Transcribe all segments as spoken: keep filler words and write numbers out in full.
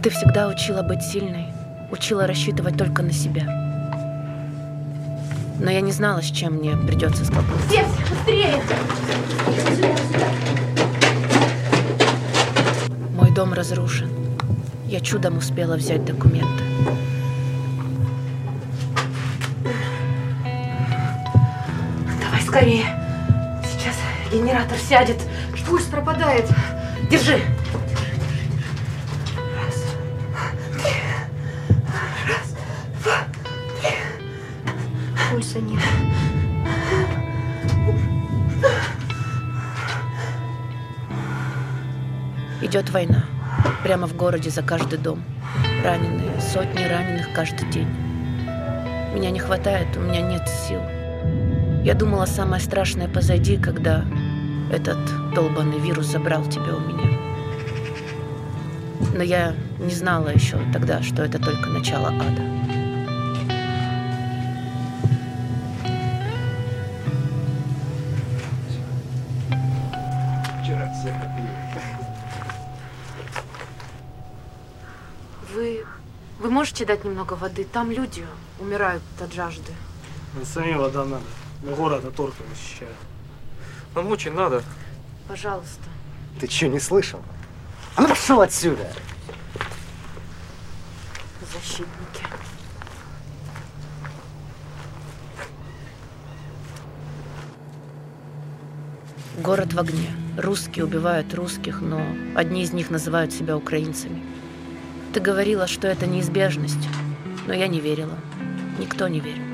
Ты всегда учила быть сильной, учила рассчитывать только на себя. Но я не знала, с чем мне придется столкнуться. Все, быстрее! Мой дом разрушен. Я чудом успела взять документы. Давай скорее. Сейчас генератор сядет. Пульс пропадает. Держи. Раз, три. Раз, два, три. Пульса нет. Идет война. Прямо в городе за каждый дом. Раненые, сотни раненых каждый день. Меня не хватает, у меня нет сил. Я думала, самое страшное позади, когда этот долбанный вирус забрал тебя у меня. Но я не знала еще тогда, что это только начало ада. Вы, вы можете дать немного воды? Там люди умирают от жажды. Мне самим вода надо. Но город от орков защищает. Нам очень надо. Пожалуйста. Ты что, не слышал? А ну пошел отсюда! Защитники. Город в огне. Русские убивают русских, но одни из них называют себя украинцами. Ты говорила, что это неизбежность, но я не верила. Никто не верил.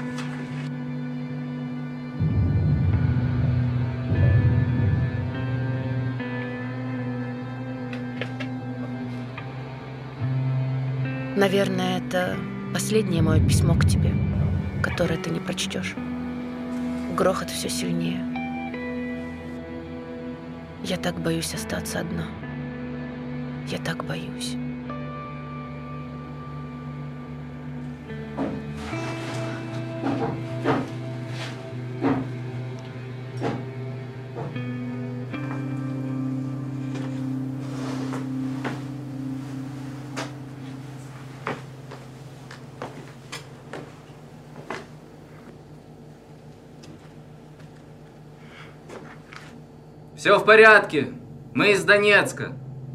Наверное, это последнее мое письмо к тебе, которое ты не прочтешь. Грохот все сильнее. Я так боюсь остаться одна. Я так боюсь. Все в порядке. Мы из Донецка.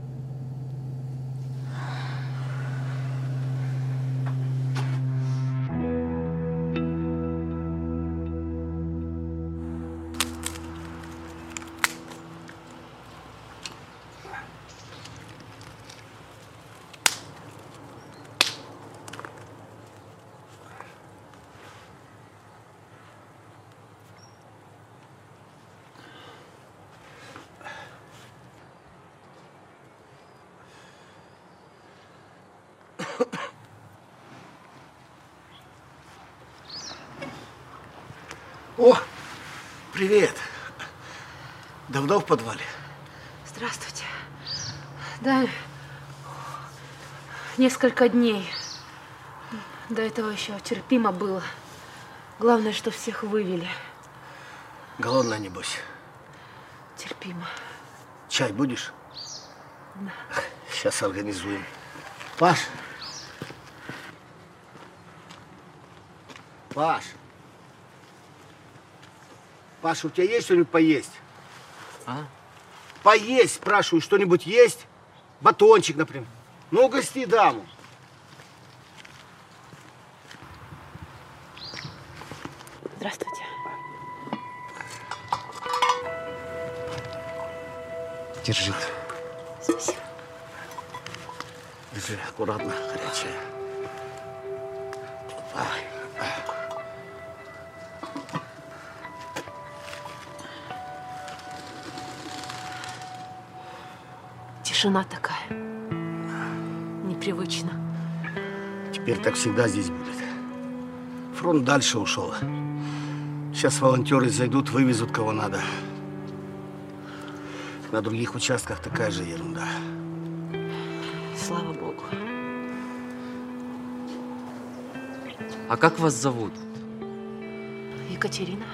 О, привет. Давно в подвале? Здравствуйте. Да, несколько дней. До этого еще терпимо было. Главное, что всех вывели. Голодная, небось? Терпимо. Чай будешь? Да. Сейчас организуем. Паш. Паш. Паш, у тебя есть что-нибудь поесть? А? Поесть, спрашиваю, что-нибудь есть? Батончик, например. Ну, угости даму. Здравствуйте. Держи. Спасибо. Держи, аккуратно, горячая. Ай. Тишина такая. Непривычно. Теперь так всегда здесь будет. Фронт дальше ушел. Сейчас волонтеры зайдут, вывезут кого надо. На других участках такая же ерунда. Слава Богу. А как вас зовут? Екатерина.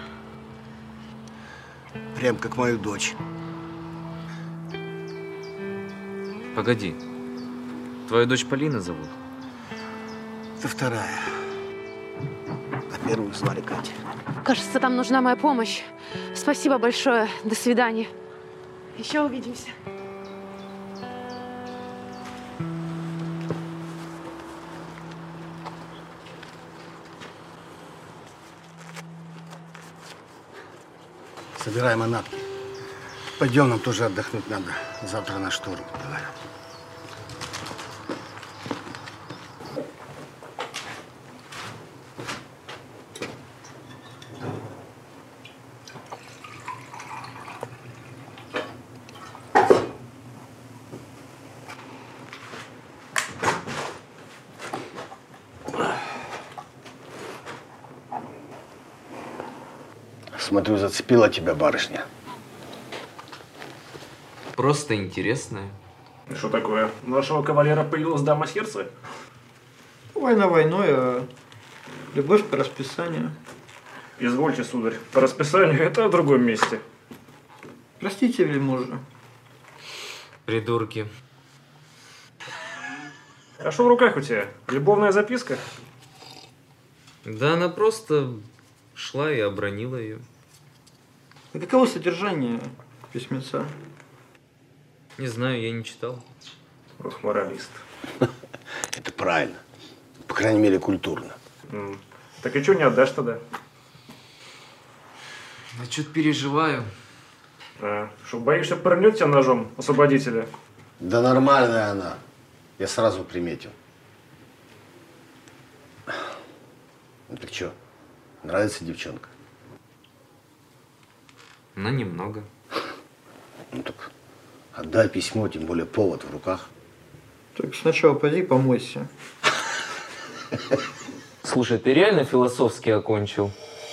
Прям как мою дочь. Погоди. Твою дочь Полина зовут? Это вторая. А первую звали Катя. Кажется, там нужна моя помощь. Спасибо большое. До свидания. Еще увидимся. Собираем манатки. Пойдем, нам тоже отдохнуть надо. Завтра на штурм. Давай. Смотрю, зацепила тебя барышня. Просто интересная. Что такое? У нашего кавалера появилась дама сердца? Война войной, а любовь по расписанию. Извольте, сударь. По расписанию это в другом месте. Простите, вельможа. Придурки. А что в руках у тебя? Любовная записка? Да она просто шла и обронила ее. А каково содержание письмеца? Не знаю, я не читал. Ох, моралист. Это правильно. По крайней мере, культурно. М. Так и что не отдашь тогда? Я что-то переживаю. А, что, боишься, пырнет тебя ножом освободителя? Да нормальная она. Я сразу приметил. Ну так что, нравится девчонка? Но немного. Ну так отдай письмо, тем более повод в руках. Так сначала пойди помойся. Слушай, ты реально философский окончил?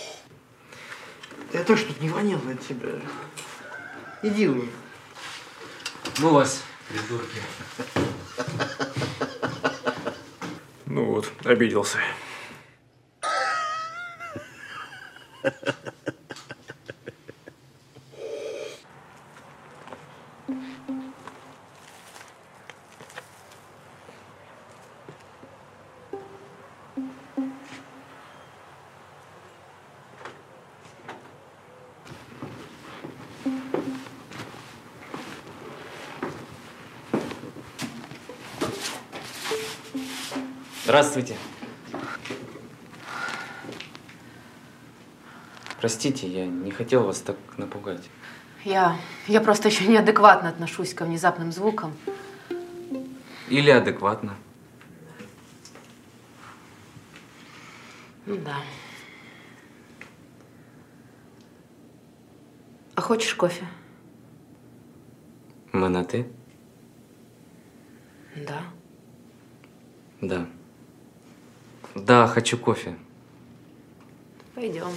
Я так что-то не воняло от тебя. Иди уже. Ну вас, придурки. Ну вот, обиделся. Здравствуйте. Простите, я не хотел вас так напугать. Я, я просто еще неадекватно отношусь ко внезапным звукам. Или адекватно. Ну да. А хочешь кофе? Мы на «ты»? Да. Да. Да, хочу кофе. Пойдем.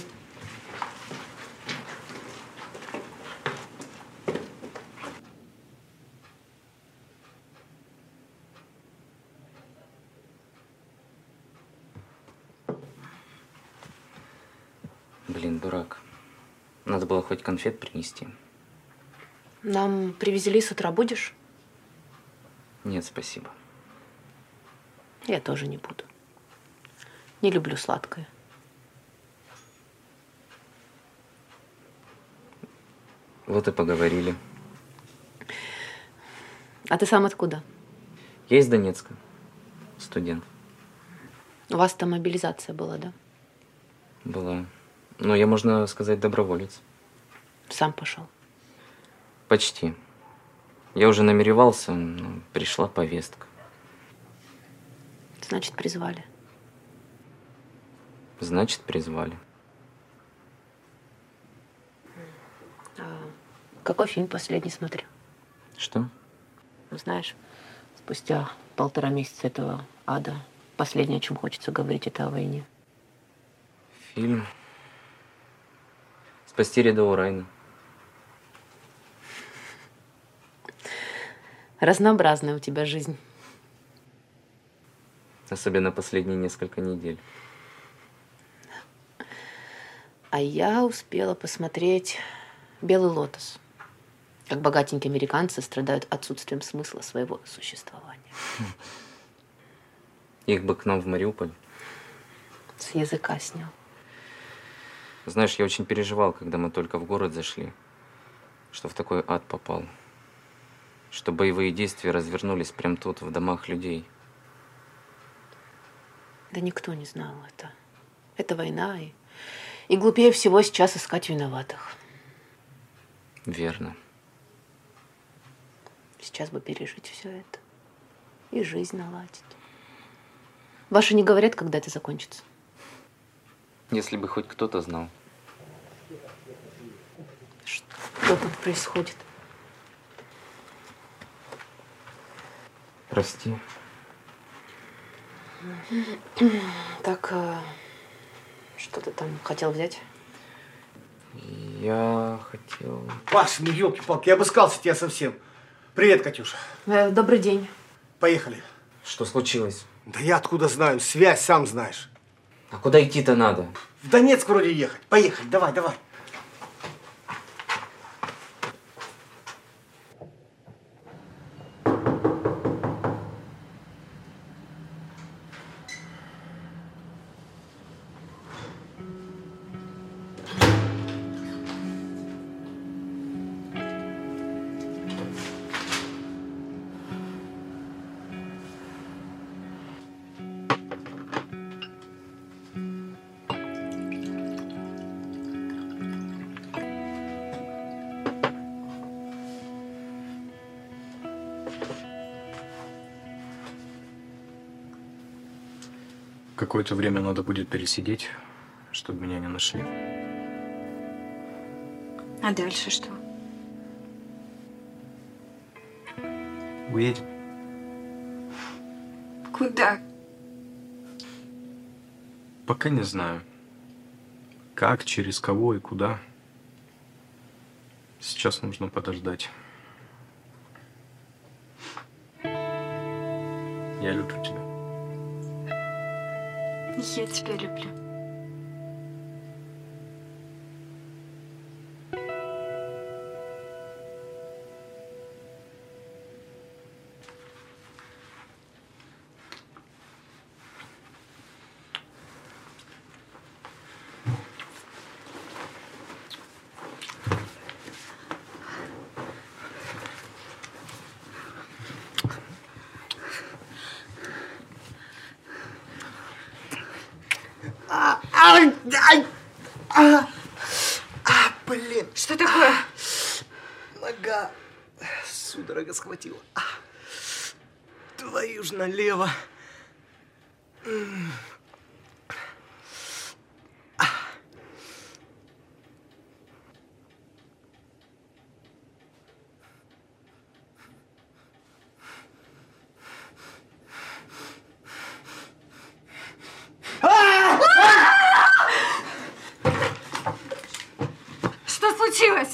Блин, дурак. Надо было хоть конфет принести. Нам привезли с утра, будешь? Нет, спасибо. Я тоже не буду. Не люблю сладкое. Вот и поговорили. А ты сам откуда? Я из Донецка. Студент. У вас там мобилизация была, да? Была. Но я, можно сказать, доброволец. Сам пошел. Почти. Я уже намеревался, но пришла повестка. Значит, призвали. Значит, призвали. А какой фильм последний смотрел? Что? Ну, знаешь, спустя полтора месяца этого ада, последнее, о чем хочется говорить, это о войне. Фильм «Спасти рядового Райана». Разнообразная у тебя жизнь. Особенно последние несколько недель. А я успела посмотреть «Белый лотос». Как богатенькие американцы страдают отсутствием смысла своего существования. Их бы к нам в Мариуполь. С языка снял. Знаешь, я очень переживал, когда мы только в город зашли, что в такой ад попал. Что боевые действия развернулись прямо тут, в домах людей. Да никто не знал это. Это война, и, и глупее всего сейчас искать виноватых. Верно. Сейчас бы пережить все это. И жизнь наладить. Ваши не говорят, когда это закончится? Если бы хоть кто-то знал. Что тут происходит? Прости. Так, а, что ты там хотел взять? Я хотел... Паш, ну елки-палки, я обыскался тебя совсем. Привет, Катюша. Э, добрый день. Поехали. Что случилось? Да я откуда знаю? Связь, сам знаешь. А куда идти-то надо? В Донецк вроде ехать. Поехали, давай, давай. Какое-то время надо будет пересидеть, чтобы меня не нашли. А дальше что? Уедем. Куда? Пока не знаю. Как, через кого и куда. Сейчас нужно подождать. Я люблю тебя. Я тебя люблю. Ай, ай, а, а, блин. Что такое? Нога судорога схватила. А, твою ж налево. Что случилось?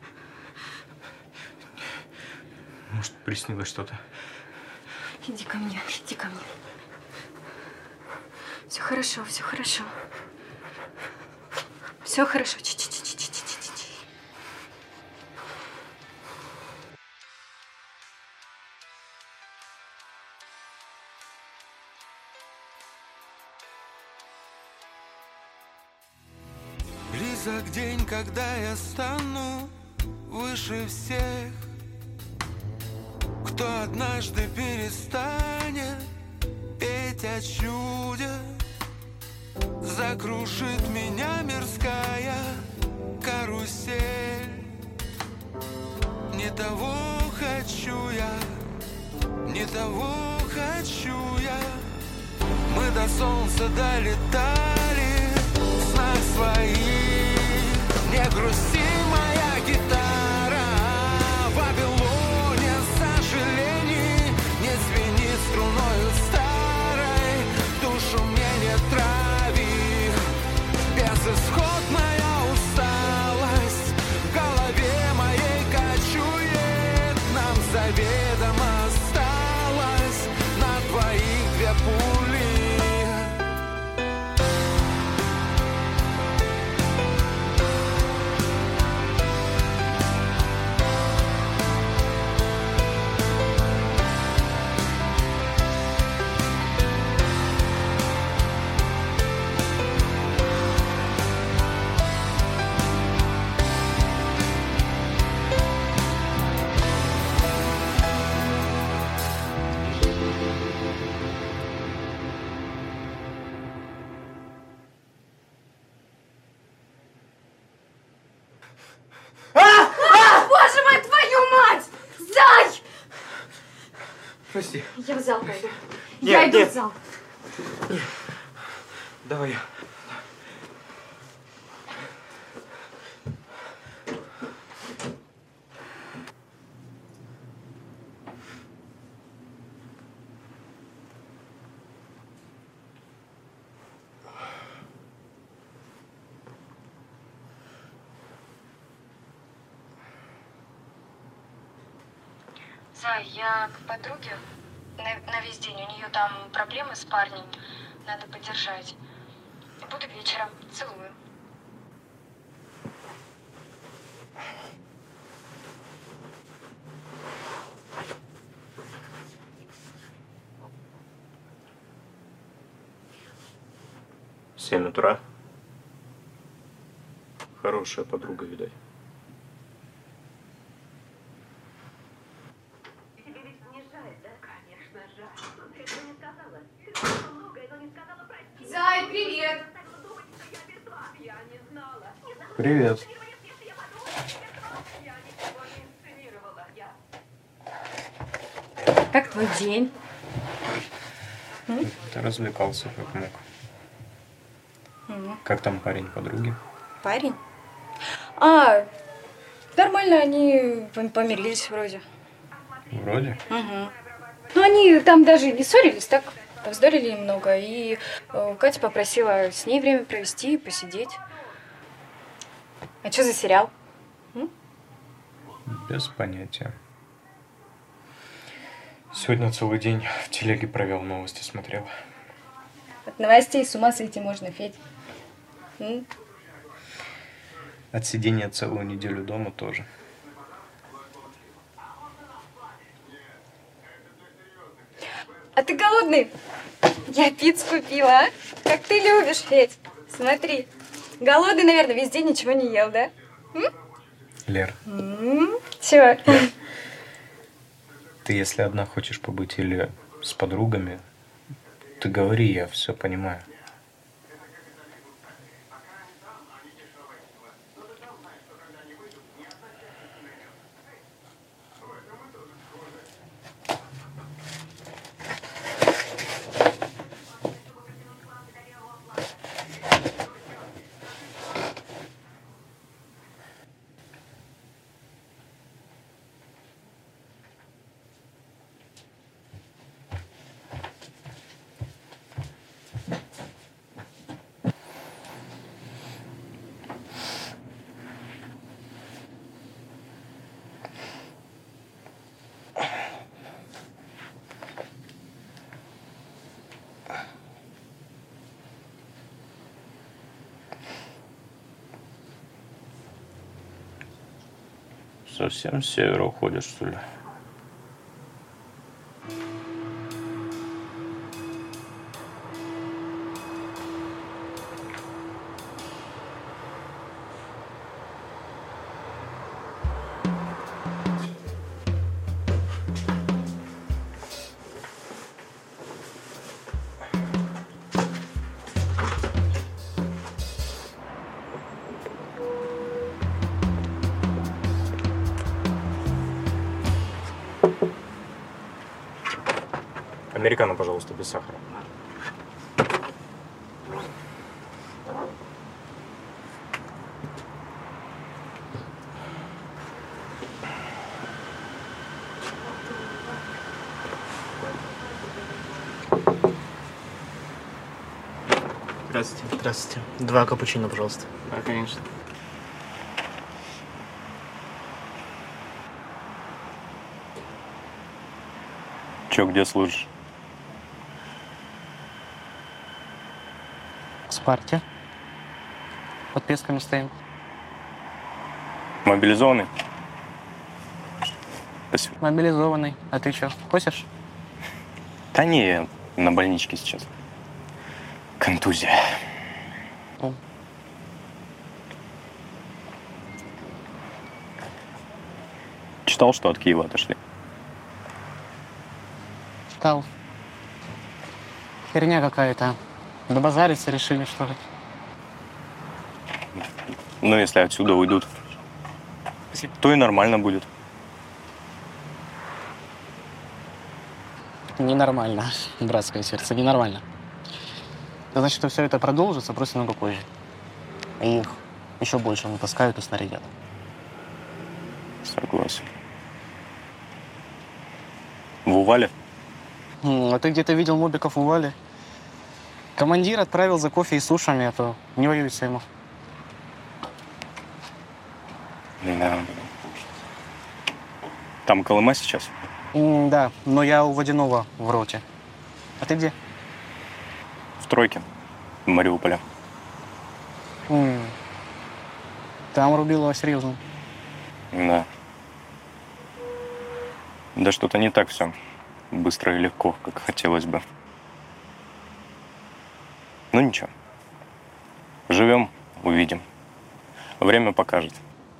Может, приснилось что-то? Иди ко мне, иди ко мне. Все хорошо, все хорошо. Все хорошо. Чи-чи-чи-чи-чи-чи-чи. Близок день, когда я стану выше всех, кто однажды перестанет петь о чуде. Закружит меня мирская карусель. Не того хочу я, не того хочу я. Мы до солнца долетали в снах своих. Не грусти, моя гитара, в Вавилоне сожалений не звенит струною старой, душу мне не трави. Безысходная усталость в голове моей кочует. Нам заведомо осталось на двоих две пули. Прости. Я в зал пойду. Нет, Я иду нет. в зал. Нет. Давай я. Зай, я к подруге на, на весь день. У нее там проблемы с парнем. Надо поддержать. Буду вечером. Целую. Семь утра. Хорошая подруга, видать. Зай, привет! Привет. Как твой день? Ты развлекался как мог. Угу. Как там парень подруги? Парень? А, нормально, они помирились вроде. Вроде. Угу. Ну, они там даже не ссорились, так повздорили немного. И э, Катя попросила с ней время провести, посидеть. А что за сериал? М? Без понятия. Сегодня целый день в телеге провел, новости смотрел. От новостей с ума сойти можно, Федь. М? От сидения целую неделю дома тоже. А ты голодный? Я пиццу купила, а? Как ты любишь, Федь. Смотри. Голодный, наверное, весь день ничего не ел, да? М? Лер, М? Чего? ты если одна хочешь побыть или с подругами, ты говори, я все понимаю. Совсем с севера уходишь, что ли? Американо, пожалуйста, без сахара. Здравствуйте. Здравствуйте. Два капучино, пожалуйста. Да, конечно. Че, где служишь? В Спарте. Под Песками стоим. Мобилизованный? Спасибо. Мобилизованный. А ты что, косишь? Да не, я на больничке сейчас. Контузия. О. Читал, что от Киева отошли? Читал. Херня какая-то. Добазариться решили, что ли? Ну, если отсюда уйдут, то и нормально будет. ненормально, братское сердце, ненормально. Это значит, что все это продолжится просто много позже. И их еще больше натаскают и снарядят. Согласен. В Увале? А ты где-то видел мобиков в Увале? Командир отправил за кофе и сушами, а то не воюется ему. Да. Там Колыма сейчас? М, да, но я у Водяного в роте. А ты где? В тройке. В Мариуполе. М, Там рубилово серьезно. Да. Да что-то не так все. Быстро и легко, как хотелось бы. Ну ничего. Живем, увидим. Время покажет.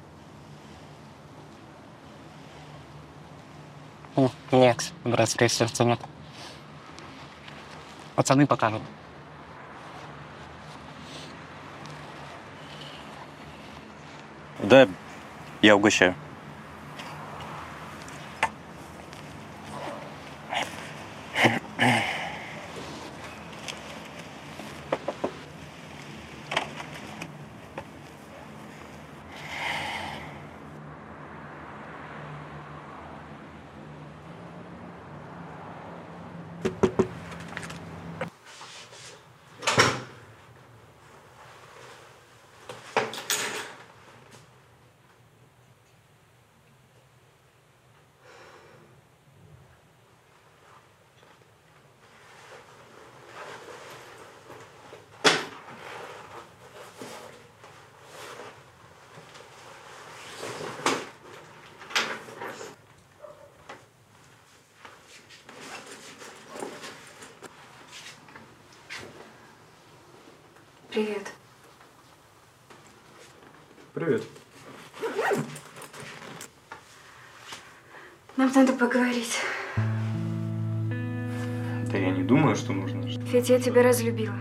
М, Нет, братское сердце нет. Пацаны покажут. Да, я угощаю. Привет. Привет. Нам надо поговорить. Да я не думаю, что нужно. Федь, я тебя разлюбила.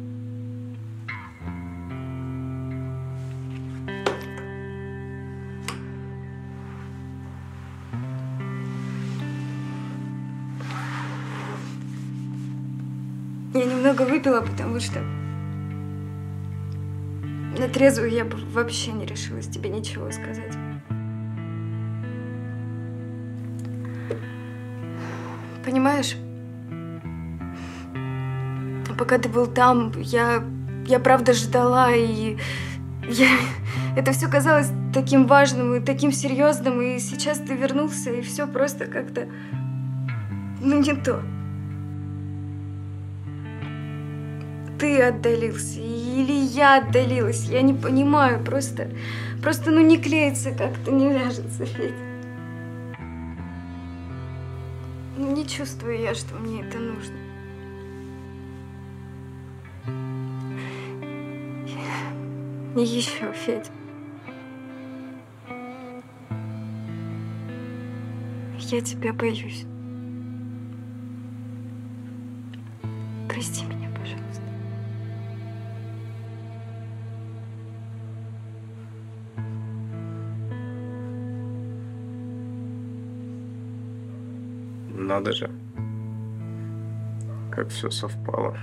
Я немного выпила, потому что на трезвую я бы вообще не решилась тебе ничего сказать. Понимаешь, пока ты был там, я, я правда ждала, и я, это все казалось таким важным и таким серьезным, и сейчас ты вернулся, и все просто как-то, ну, не то. Ты отдалился, или я отдалилась, я не понимаю, просто, просто, ну, не клеится, как-то не вяжется, Федь. Ну, не чувствую я, что мне это нужно. И еще, Федь. Я тебя боюсь. Прости меня, пожалуйста. Надо же, как все совпало.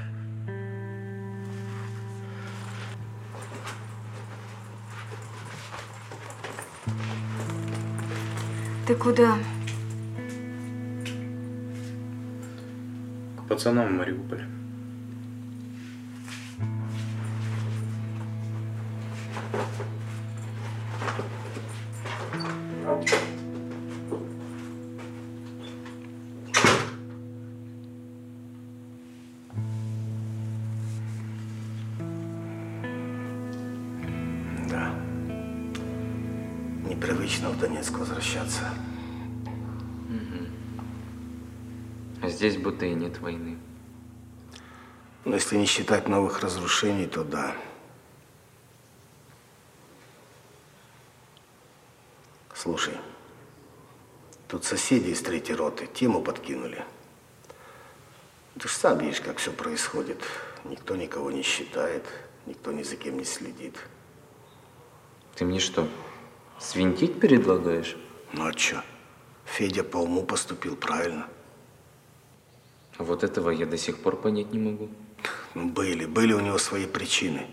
Ты куда? К пацанам в Мариуполе. Да. Непривычно в Донецк возвращаться. Угу. А здесь будто и нет войны. Но если не считать новых разрушений, то да. Слушай, тут соседи из третьей роты тему подкинули. Ты ж сам видишь, как все происходит. Никто никого не считает, никто ни за кем не следит. Ты мне что, свинтить предлагаешь? Ну а чё? Федя по уму поступил правильно. А вот этого я до сих пор понять не могу. Ну, были, были у него свои причины.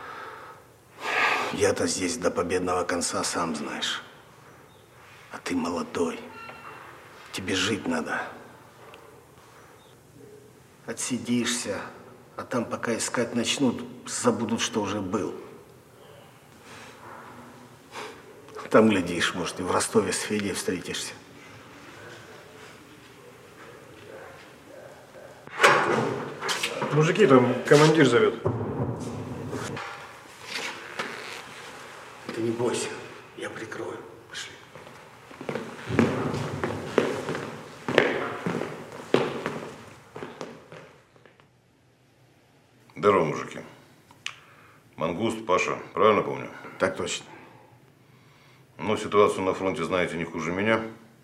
Я-то здесь до победного конца, сам знаешь. А ты молодой. Тебе жить надо. Отсидишься, а там, пока искать начнут, забудут, что уже был. Там, глядишь, может, и в Ростове с Федей встретишься. Мужики, там командир зовет. Ты не бойся, я прикрою. Пошли. Здорово, мужики. Мангуст, Паша, правильно помню? Так точно. Ну, ситуацию на фронте знаете не хуже меня.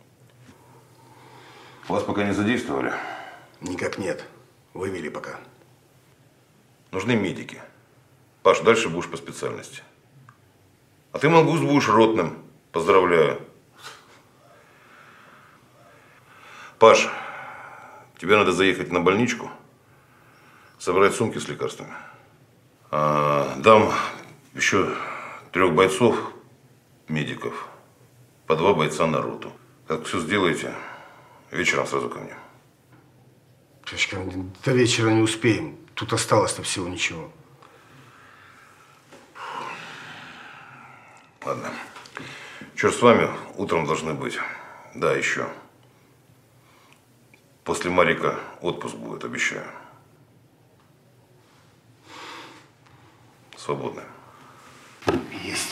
Вас пока не задействовали? Никак нет. Вывели пока. Нужны медики. Паш, дальше будешь по специальности. А ты, Мангуст, будешь ротным. Поздравляю. Паш, тебе надо заехать на больничку, собрать сумки с лекарствами. А, дам еще трех бойцов, медиков, по два бойца на роту. Как все сделаете, вечером сразу ко мне. Чечка, до вечера не успеем. Тут осталось-то всего ничего. Ладно. Черт с вами, утром должны быть. Да, еще. После Марика отпуск будет, обещаю. Свободны. Есть.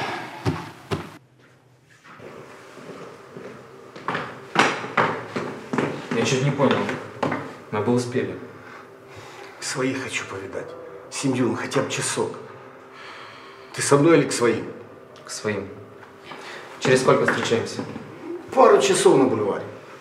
Я чуть не понял. Мы бы успели. Своих хочу повидать. Семью, ну хотя бы часок. Ты со мной или к своим? К своим. Через сколько встречаемся? Пару часов на бульваре.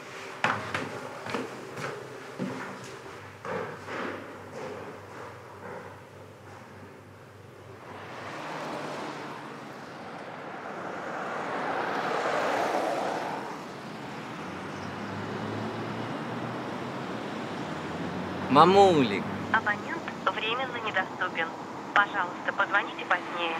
Мамулик. Абонент временно недоступен. Пожалуйста, позвоните позднее.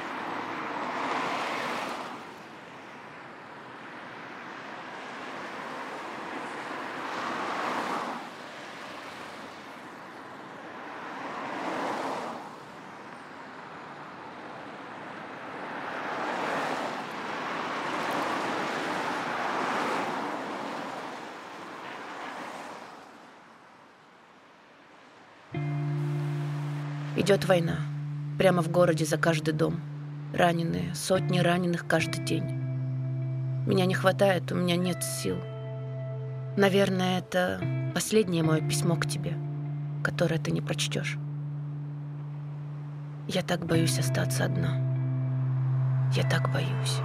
Идет война. Прямо в городе за каждый дом. Раненые, сотни раненых каждый день. Меня не хватает, у меня нет сил. Наверное, это последнее мое письмо к тебе, которое ты не прочтешь. Я так боюсь остаться одна. Я так боюсь.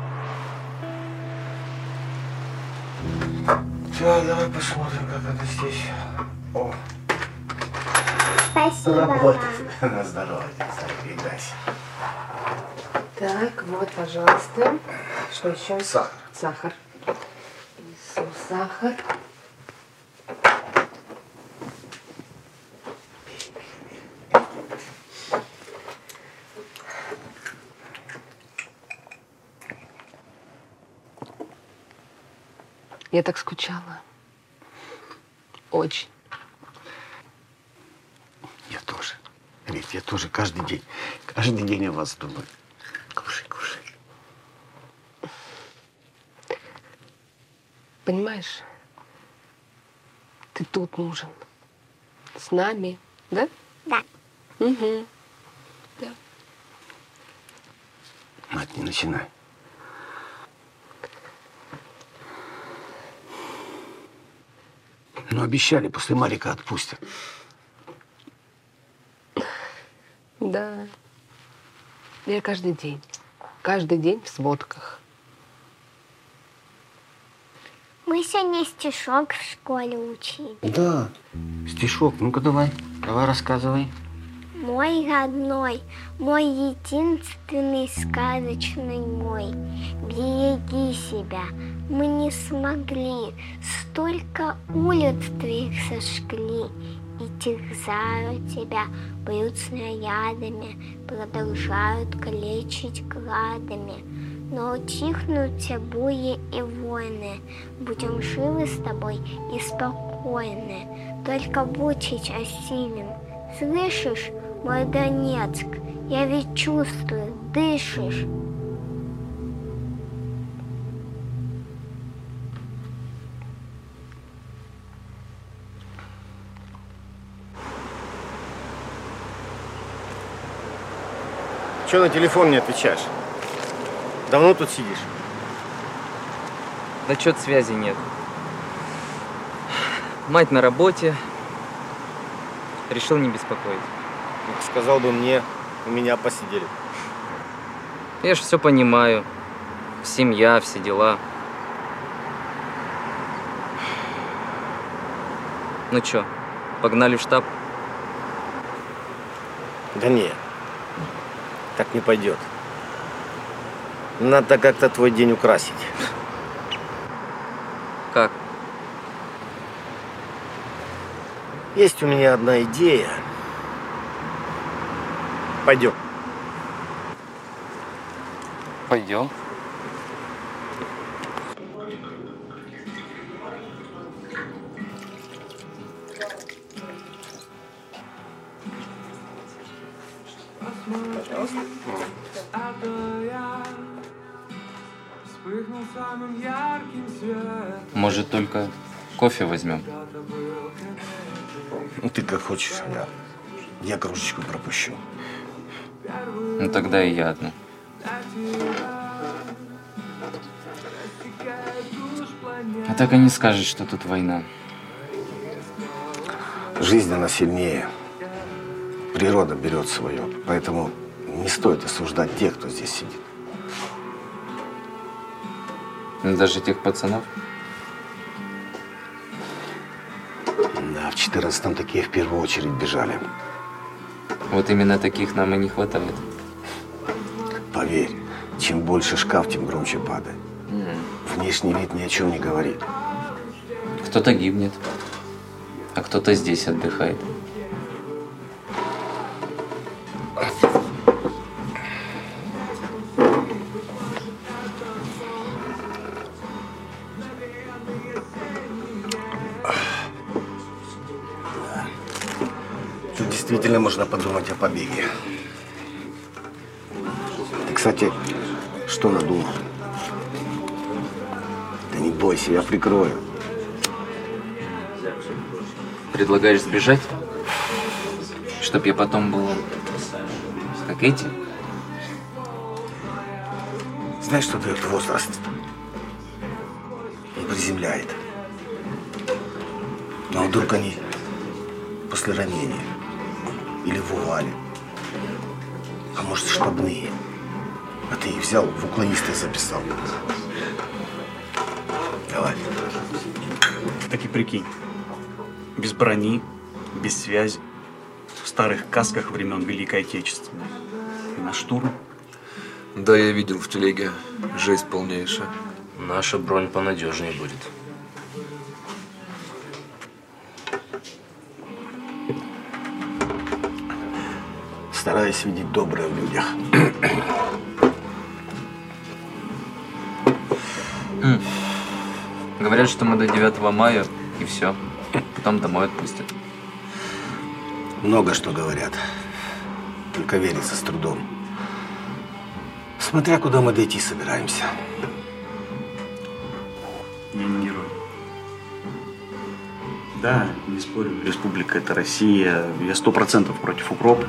Все, давай посмотрим, как это здесь. О. Спасибо вот. вам. На здоровье, передайся. Так, вот, пожалуйста. Что еще? Сахар. Сахар. Несу сахар. Я так скучала. Очень. Я тоже. Рит, я тоже каждый день. Каждый день о вас думаю. Кушай, кушай. Понимаешь, ты тут нужен. С нами, да? Да. Угу. Да. Мать, не начинай. Ну, обещали, после Марика отпустят. Да. Я каждый день. Каждый день в сводках. Мы сегодня стишок в школе учили. Да. Стишок. Ну-ка давай. Давай рассказывай. Мой родной, мой единственный сказочный мой, береги себя. Мы не смогли, сто только улиц твоих сожгли и терзают тебя, бьют снарядами, продолжают калечить градами. Но утихнут те бури и войны, будем живы с тобой и спокойны. Только будь сейчас силен, слышишь, мой Донецк, я ведь чувствую, дышишь. Чего на телефон не отвечаешь? Давно тут сидишь? Да чё-то связи нет. Мать на работе. Решил не беспокоить. Сказал бы мне, у меня посидели. Я ж все понимаю. Семья, все дела. Ну чё, погнали в штаб? Да не, так не пойдет. Надо как-то твой день украсить. Как? Есть у меня одна идея. Пойдем. Пойдем. Может, только кофе возьмем? Ну, ты как хочешь, я, я кружечку пропущу. Ну, тогда и я одну. А так и не скажешь, что тут война. Жизнь, она сильнее. Природа берет свое. Поэтому не стоит осуждать тех, кто здесь сидит. Даже тех пацанов? Да, в четырнадцатом такие в первую очередь бежали. Вот именно таких нам и не хватает. Поверь, чем больше шкаф, тем громче падает. Mm. Внешний вид ни о чем не говорит. Кто-то гибнет, а кто-то здесь отдыхает. Действительно можно подумать о побеге. Ты, кстати, что надумал? Да не бойся, я прикрою. Предлагаешь сбежать? Чтоб я потом был как эти? Знаешь, что дает возраст? Он приземляет. Но вдруг они после ранения или в увале, а может штабные, а ты их взял, в уклонисты записал. Давай. Так и прикинь, без брони, без связи, в старых касках времен Великой Отечественной. И на штурм. Да, я видел в телеге. Жесть полнейшая. Наша бронь понадежнее будет. Стараюсь видеть доброе в людях. Mm. Говорят, что мы до девятого мая и все. Потом домой отпустят. Много что говорят. Только верится с трудом. Смотря куда мы дойти собираемся. Я не герой. Да, не спорю, республика это Россия. Я сто процентов против укропов.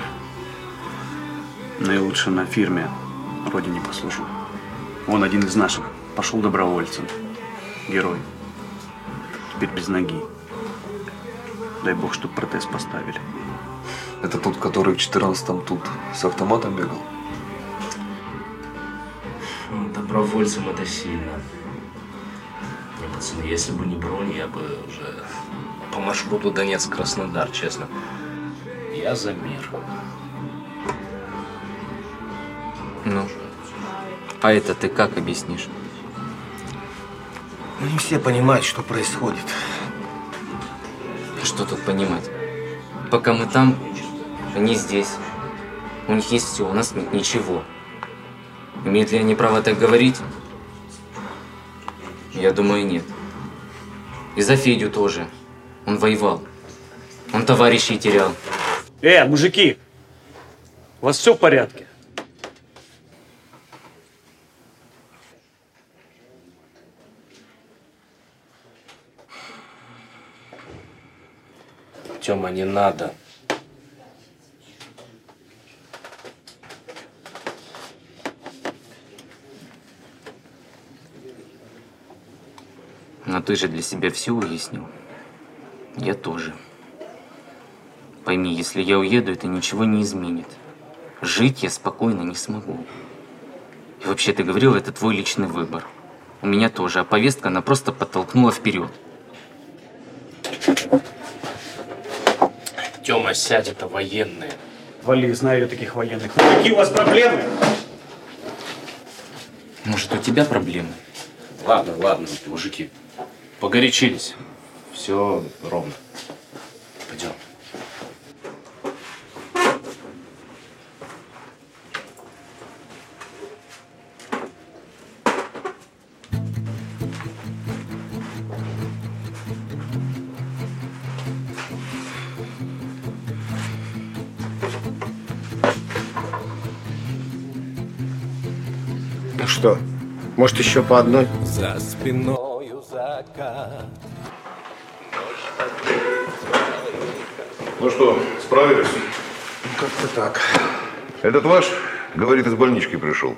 Но я лучше на фирме родине послужу. Он один из наших. Пошел добровольцем. Герой. Теперь без ноги. Дай бог, чтоб протез поставили. Это тот, который в четырнадцатом тут с автоматом бегал? Добровольцем это сильно. Не, пацаны, если бы не бронь, я бы уже по маршруту Донецк-Краснодар, честно. Я за мир. Ну, а это ты как объяснишь? Ну, не все понимают, что происходит. Что тут понимать? Пока мы там, они здесь. У них есть все, у нас нет ничего. Имеют ли они право так говорить? Я думаю, нет. И за Федю тоже. Он воевал. Он товарищей терял. Э, мужики! У вас все в порядке? Тёма, не надо. Но ты же для себя все уяснил. Я тоже. Пойми, если я уеду, это ничего не изменит. Жить я спокойно не смогу. И вообще, ты говорил, это твой личный выбор. У меня тоже, а повестка, она просто подтолкнула вперед. Тёма, сядь, это военные. Вали, знаю я таких военных. Ну, какие у вас проблемы? Может, у тебя проблемы? Ладно, ладно, мужики. Погорячились. Все ровно. Пойдем. Ну что, может, еще по одной? За спиною закат. Ну что, справились? Как-то так. Этот ваш, говорит, из больнички пришел.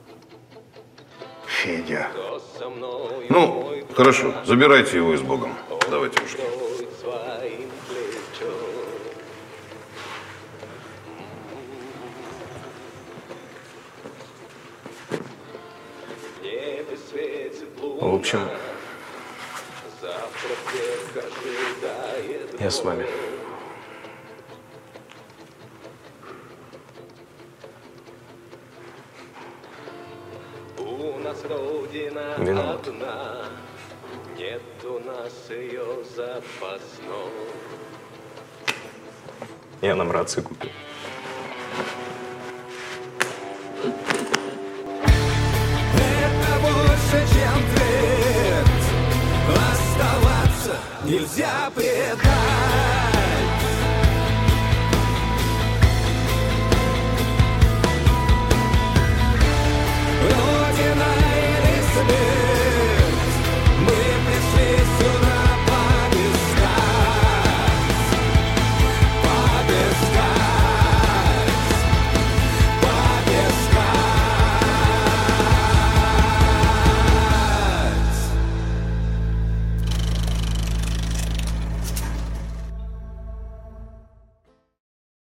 Федя. Ну, хорошо, забирайте его и с Богом. Давайте уже. В общем, я с вами. Виноват. Нет у нас ее запасной. Я нам рации купил. Это больше, чем твердь. Оставаться нельзя предать.